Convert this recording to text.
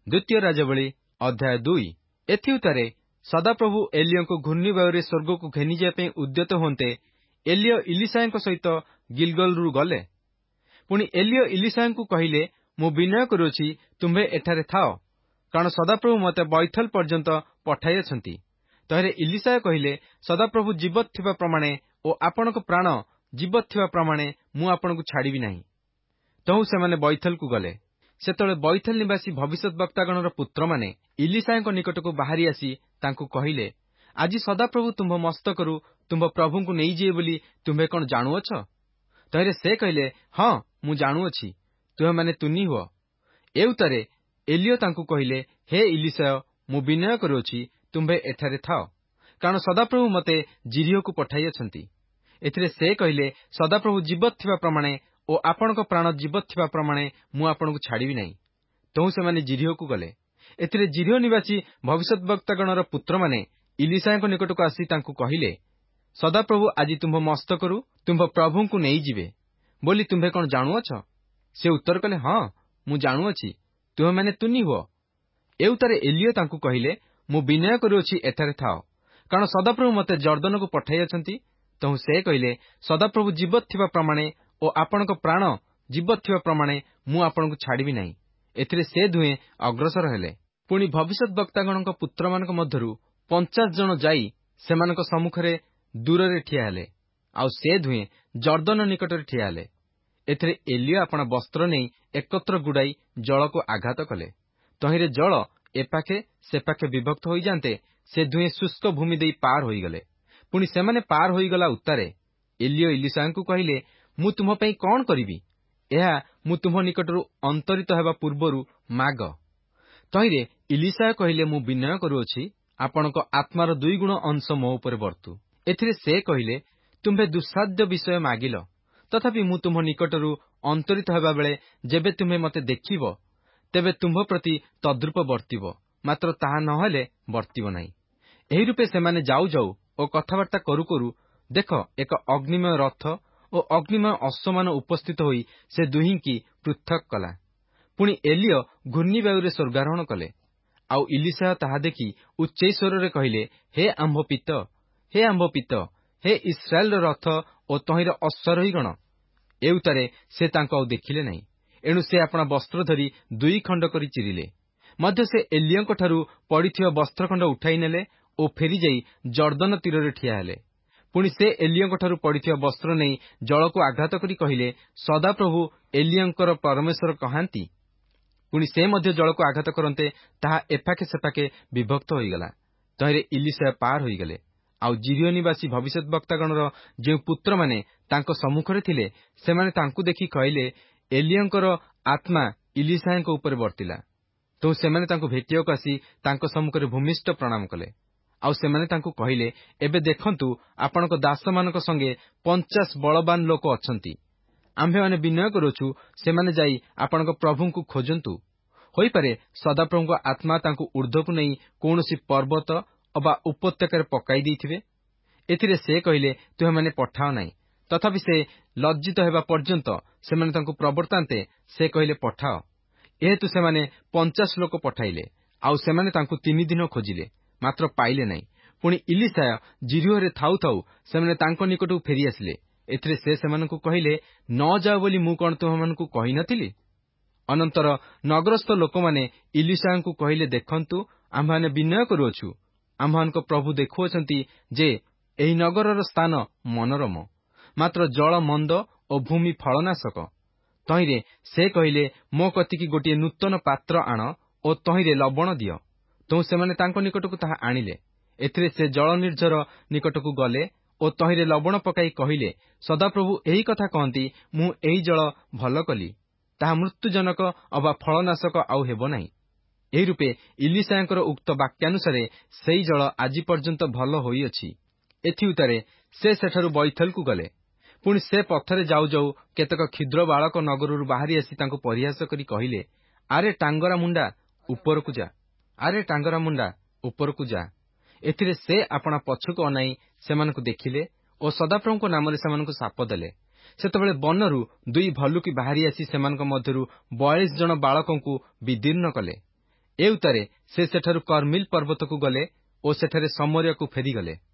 ଦ୍ୱିତୀୟ ରାଜାବଳୀ ଅଧ୍ୟାୟ 2। ଏଥିଉତ୍ତାରେ ସଦାପ୍ରଭୁ ଏଲିୟଙ୍କୁ ଘୂର୍ଣ୍ଣିବାୟୁରେ ସ୍ୱର୍ଗକୁ ଘେନିଯିବା ପାଇଁ ଉଦ୍ୟତ ହୁଅନ୍ତେ ଏଲିୟ ଇଲିଶାଙ୍କ ସହିତ ଗିଲଗଲରୁ ଗଲେ। ପୁଣି ଏଲିୟ ଇଲିଶାଙ୍କୁ କହିଲେ, ମୁଁ ବିନୟ କରୁଅଛି, ତୁମ୍ଭେ ଏଠାରେ ଥାଅ, କାରଣ ସଦାପ୍ରଭୁ ମୋତେ ବୈଥଲ ପର୍ଯ୍ୟନ୍ତ ପଠାଇଅଛନ୍ତି। ତହିଁରେ ଇଲିଶା କହିଲେ, ସଦାପ୍ରଭୁ ଜୀବତ ଥିବା ପ୍ରମାଣେ ଓ ଆପଣଙ୍କ ପ୍ରାଣ ଜୀବତ ଥିବା ପ୍ରମାଣେ ମୁଁ ଆପଣଙ୍କୁ ଛାଡ଼ିବି ନାହିଁ। ତହୁଁ ସେମାନେ ବୈଥଲକୁ ଗଲେ। ସେତେବେଳେ ବୈଥଲ ନିବାସୀ ଭବିଷ୍ୟତ ବକ୍ତାଗଣର ପୁତ୍ରମାନେ ଇଲିଶାଙ୍କ ନିକଟକୁ ବାହାରି ଆସି ତାଙ୍କୁ କହିଲେ, ଆଜି ସଦାପ୍ରଭୁ ତୁମ୍ଭ ମସ୍ତକରୁ ତୁମ୍ଭ ପ୍ରଭୁଙ୍କୁ ନେଇଯିବେ ବୋଲି ତୁମ୍ଭେ କଣ ଜାଣୁଅଛ? ତହିଁରେ ସେ କହିଲେ, ହଁ, ମୁଁ ଜାଣୁଅଛି, ତୁମେମାନେ ତୁନି ହୁଅ। ଏଉତ୍ତାରେ ଏଲିୟ ତାଙ୍କୁ କହିଲେ, ହେ ଇଲିଶା, ମୁଁ ବିନୟ କରୁଅଛି, ତୁମ୍ଭେ ଏଠାରେ ଥାଅ, କାରଣ ସଦାପ୍ରଭୁ ମୋତେ ଜିରିହକୁ ପଠାଇଅଛନ୍ତି। ଏଥିରେ ସେ କହିଲେ, ସଦାପ୍ରଭୁ ଜୀବତ ଥିବା ପ୍ରମାଣେ ଓ ଆପଣଙ୍କ ପ୍ରାଣ ଜୀବତ ଥିବା ପ୍ରମାଣେ ମୁଁ ଆପଣଙ୍କୁ ଛାଡ଼ିବି ନାହିଁ। ତହୁଁ ସେମାନେ ଜିରିହକୁ ଗଲେ। ଏଥିରେ ଜିରିହ ନିବାସୀ ଭବିଷ୍ୟତ ବକ୍ତାଗଣର ପୁତ୍ରମାନେ ଇଲିଶାଙ୍କ ନିକଟକୁ ଆସି ତାଙ୍କୁ କହିଲେ, ସଦାପ୍ରଭୁ ଆଜି ତୁମ୍ଭ ମସ୍ତକରୁ ତୁମ୍ଭ ପ୍ରଭୁଙ୍କୁ ନେଇଯିବେ ବୋଲି ତୁମ୍ଭେ କଣ ଜାଣୁଅଛ? ସେ ଉତ୍ତର କଲେ, ହଁ, ମୁଁ ଜାଣୁଅଛି, ତୁମେମାନେ ତୁନି ହୁଅ। ଏଉତ୍ତାରେ ଏଲିୟ ତାଙ୍କୁ କହିଲେ, ମୁଁ ବିନୟ କରୁଅଛି, ଏଠାରେ ଥାଅ, କାରଣ ସଦାପ୍ରଭୁ ମୋତେ ଜର୍ଦ୍ଦନକୁ ପଠାଇଅଛନ୍ତି। ତହୁଁ ସେ କହିଲେ, ସଦାପ୍ରଭୁ ଜୀବତ ଥିବା ପ୍ରମାଣେ ଓ ଆପଣଙ୍କ ପ୍ରାଣ ଜୀବତ ଥିବା ପ୍ରମାଣେ ମୁଁ ଆପଣଙ୍କୁ ଛାଡ଼ିବି ନାହିଁ। ଏଥିରେ ସେ ଦୁହେଁ ଅଗ୍ରସର ହେଲେ। ପୁଣି ଭବିଷ୍ୟତ ବକ୍ତାଗଣଙ୍କ ପୁତ୍ରମାନଙ୍କ ମଧ୍ୟରୁ 50 ଜଣ ଯାଇ ସେମାନଙ୍କ ସମ୍ମୁଖରେ ଦୂରରେ ଠିଆ ହେଲେ, ଆଉ ସେ ଦୁହେଁ ଜର୍ଦ୍ଦନ ନିକଟରେ ଠିଆ ହେଲେ। ଏଥିରେ ଏଲିୟ ଆପଣା ବସ୍ତ୍ର ନେଇ ଏକତ୍ର ଗୁଡ଼ାଇ ଜଳକୁ ଆଘାତ କଲେ। ତହିଁରେ ଜଳ ଏପାଖେ ସେପାଖେ ବିଭକ୍ତ ହୋଇଯାନ୍ତେ ସେ ଦୁହେଁ ଶୁଷ୍କ ଭୂମି ଦେଇ ପାର ହୋଇଗଲେ। ପୁଣି ସେମାନେ ପାର ହୋଇଗଲା ଉତ୍ତାରେ ଏଲିୟ ଇଲିଶାଙ୍କୁ କହିଲେ, ମୁଁ ତୁମ୍ଭ ପାଇଁ କଣ କରିବି? ଏହା ମୁଁ ତୁମ୍ଭ ନିକଟରୁ ଅନ୍ତରିତ ହେବା ପୂର୍ବରୁ ମାଗ। ତହିଁରେ ଇଲିଶା କହିଲେ, ମୁଁ ବିନୟ କରୁଅଛି, ଆପଣଙ୍କ ଆତ୍ମାର 2 ଗୁଣ ଅଂଶ ମୋ ଉପରେ ବର୍ତ୍ତୁ। ଏଥିରେ ସେ କହିଲେ, ତୁମ୍ଭେ ଦୁଃସାଧ୍ୟ ବିଷୟ ମାଗିଲ, ତଥାପି ମୁଁ ତୁମ୍ଭ ନିକଟରୁ ଅନ୍ତରିତ ହେବାବେଳେ ଯେବେ ତୁମ୍ଭେ ମୋତେ ଦେଖିବ, ତେବେ ତୁମ୍ଭ ପ୍ରତି ତଦ୍ରୂପ ବର୍ତ୍ତିବ, ମାତ୍ର ତାହା ନ ହେଲେ ବର୍ତ୍ତିବ ନାହିଁ। ଏହି ରୂପେ ସେମାନେ ଯାଉ ଯାଉ ଓ କଥାବାର୍ତ୍ତା କରୁ କରୁ ଦେଖ, ଏକ ଅଗ୍ନିମୟ ରଥ ଓ ଅଗ୍ନିମୟ ଅଶ୍ୱମାନ ଉପସ୍ଥିତ ହୋଇ ସେ ଦୁହିଁକି ପୃଥକ କଲା। ପୁଣି ଏଲିୟ ଘୂର୍ଣ୍ଣିବାୟୁରେ ସ୍ୱର୍ଗାରୋହଣ କଲେ। ଆଉ ଇଲିଶା ତାହା ଦେଖି ଉଚ୍ଚୈ ସ୍ୱରରେ କହିଲେ, ହେ ଆମ୍ଭ ପିତ, ହେ ଆମ୍ଭ ପିତ, ହେ ଇସ୍ରାଏଲର ରଥ ଓ ତହିଁର ଅଶ୍ୱାରୋହୀଗଣ। ଏଉତ୍ତାରେ ସେ ତାଙ୍କୁ ଆଉ ଦେଖିଲେ ନାହିଁ। ଏଣୁ ସେ ଆପଣା ବସ୍ତ୍ର ଧରି 2 ଖଣ୍ଡ କରି ଚିରିଲେ। ମଧ୍ୟ ସେ ଏଲିୟଙ୍କଠାରୁ ପଡ଼ିଥିବା ବସ୍ତ୍ରଖଣ୍ଡ ଉଠାଇ ନେଲେ ଓ ଫେରିଯାଇ ଜର୍ଦ୍ଦନ ତୀରରେ ଠିଆ ହେଲେ। ପୁଣି ସେ ଏଲିୟଙ୍କଠାରୁ ପଡ଼ିଥିବା ବସ୍ତ୍ର ନେଇ ଜଳକୁ ଆଘାତ କରି କହିଲେ, ସଦାପ୍ରଭୁ ଏଲିୟଙ୍କର ପରମେଶ୍ୱର କହାନ୍ତି? ପୁଣି ସେ ମଧ୍ୟ ଜଳକୁ ଆଘାତ କରନ୍ତେ ତାହା ଏପାଖେ ସେପାଖେ ବିଭକ୍ତ ହୋଇଗଲା। ତହିଁରେ ଇଲିଶା ପାର ହୋଇଗଲେ। ଆଉ ଜିରିହ ନିବାସୀ ଭବିଷ୍ୟତ ବକ୍ତାଗଣର ଯେଉଁ ପୁତ୍ରମାନେ ତାଙ୍କ ସମ୍ମୁଖରେ ଥିଲେ, ସେମାନେ ତାଙ୍କୁ ଦେଖି କହିଲେ, ଏଲିୟଙ୍କର ଆତ୍ମା ଇଲିଶାଙ୍କ ଉପରେ ବର୍ତ୍ତିଲା। ତେଣୁ ସେମାନେ ତାଙ୍କୁ ଭେଟିବାକୁ ଆସି ତାଙ୍କ ସମ୍ମୁଖରେ ଭୂମିଷ୍ଠ ପ୍ରଣାମ କଲେ। ଆଉ ସେମାନେ ତାଙ୍କୁ କହିଲେ, ଏବେ ଦେଖନ୍ତୁ, ଆପଣଙ୍କ ଦାସମାନଙ୍କ ସଙ୍ଗେ 50 ବଳବାନ ଲୋକ ଅଛନ୍ତି। ଆମ୍ଭେମାନେ ବିନୟ କରୁଅଛୁ, ସେମାନେ ଯାଇ ଆପଣଙ୍କ ପ୍ରଭୁଙ୍କୁ ଖୋଜନ୍ତୁ। ହୋଇପାରେ ସଦାପ୍ରଭୁଙ୍କ ଆତ୍ମା ତାଙ୍କୁ ଊର୍ଦ୍ଧ୍ୱକୁ ନେଇ କୌଣସି ପର୍ବତ ଅବା ଉପତ୍ୟକାରେ ପକାଇ ଦେଇଥିବେ। ଏଥିରେ ସେ କହିଲେ, ତୁମେମାନେ ପଠାଅ ନାହିଁ। ତଥାପି ସେ ଲଜ୍ଜିତ ହେବା ପର୍ଯ୍ୟନ୍ତ ସେମାନେ ତାଙ୍କୁ ପ୍ରବର୍ତ୍ତାନ୍ତେ ସେ କହିଲେ, ପଠାଅ। ଏହେତୁ ସେମାନେ 50 ଲୋକ ପଠାଇଲେ। ଆଉ ସେମାନେ ତାଙ୍କୁ 3 ଦିନ ଖୋଜିଲେ, ମାତ୍ର ପାଇଲେ ନାହିଁ। ପୁଣି ଇଲିଶା ଜିରିହରେ ଥାଉ ଥାଉ ସେମାନେ ତାଙ୍କ ନିକଟକୁ ଫେରିଆସିଲେ। ଏଥିରେ ସେ ସେମାନଙ୍କୁ କହିଲେ, ନ ଯାଅ ବୋଲି ମୁଁ କଣ ତୁମମାନଙ୍କୁ କହିନଥିଲି? ଅନନ୍ତର ନଗରସ୍ଥ ଲୋକମାନେ ଇଲିଶାଙ୍କୁ କହିଲେ, ଦେଖନ୍ତୁ, ଆମ୍ଭେମାନେ ବିନୟ କରୁଅଛୁ, ଆମ୍ଭମାନଙ୍କ ପ୍ରଭୁ ଦେଖୁଅଛନ୍ତି ଯେ ଏହି ନଗରର ସ୍ଥାନ ମନୋରମ, ମାତ୍ର ଜଳ ମନ୍ଦ ଓ ଭୂମି ଫଳନାଶକ। ତହିଁରେ ସେ କହିଲେ, ମୋ କତିକି ଗୋଟିଏ ନୂତନ ପାତ୍ର ଆଣ ଓ ତହିଁରେ ଲବଣ ଦିଅ। ତହୁଁ ସେମାନେ ତାଙ୍କ ନିକଟକୁ ତାହା ଆଣିଲେ। ଏଥିରେ ସେ ଜଳ ନିର୍ଝର ନିକଟକୁ ଗଲେ ଓ ତହିଁରେ ଲବଣ ପକାଇ କହିଲେ, ସଦାପ୍ରଭୁ ଏହି କଥା କହନ୍ତି, ମୁଁ ଏହି ଜଳ ଭଲ କଲି, ତାହା ମୃତ୍ୟୁଜନକ ଅବା ଫଳନାଶକ ଆଉ ହେବ ନାହିଁ। ଏହି ରୂପେ ଇଲିଶାଙ୍କର ଉକ୍ତ ବାକ୍ୟାନୁସାରେ ସେହି ଜଳ ଆଜି ପର୍ଯ୍ୟନ୍ତ ଭଲ ହୋଇଅଛି। ଏଥିଉତ୍ତାରେ ସେ ସେଠାରୁ ବୈଥଲକୁ ଗଲେ। ପୁଣି ସେ ପଥରେ ଯାଉ ଯାଉ କେତେକ କ୍ଷୁଦ୍ର ବାଳକ ନଗରରୁ ବାହାରି ଆସି ତାଙ୍କୁ ପରିହାସ କରି କହିଲେ, ଆରେ ଟାଙ୍ଗରା ମୁଣ୍ଡା, ଉପରକୁ ଯା, ଆରେ ଟାଙ୍ଗରା ମୁଣ୍ଡା, ଉପରକୁ ଯା। ଏଥିରେ ସେ ଆପଣା ପଛକୁ ଅନାଇ ସେମାନଙ୍କୁ ଦେଖିଲେ ଓ ସଦାପ୍ରଭୁଙ୍କ ନାମରେ ସେମାନଙ୍କୁ ଶାପ ଦେଲେ। ସେତେବେଳେ ବନରୁ 2 ଭଲ୍ଲୁକୀ ବାହାରି ଆସି ସେମାନଙ୍କ ମଧ୍ୟରୁ 42 ଜଣ ବାଳକଙ୍କୁ ବିଦୀର୍ଣ୍ଣ କଲେ। ଏ ଉତ୍ତାରେ ସେ ସେଠାରୁ କର୍ମିଲ୍ ପର୍ବତକୁ ଗଲେ ଓ ସେଠାରେ ସମରିୟାକୁ ଫେରିଗଲେ।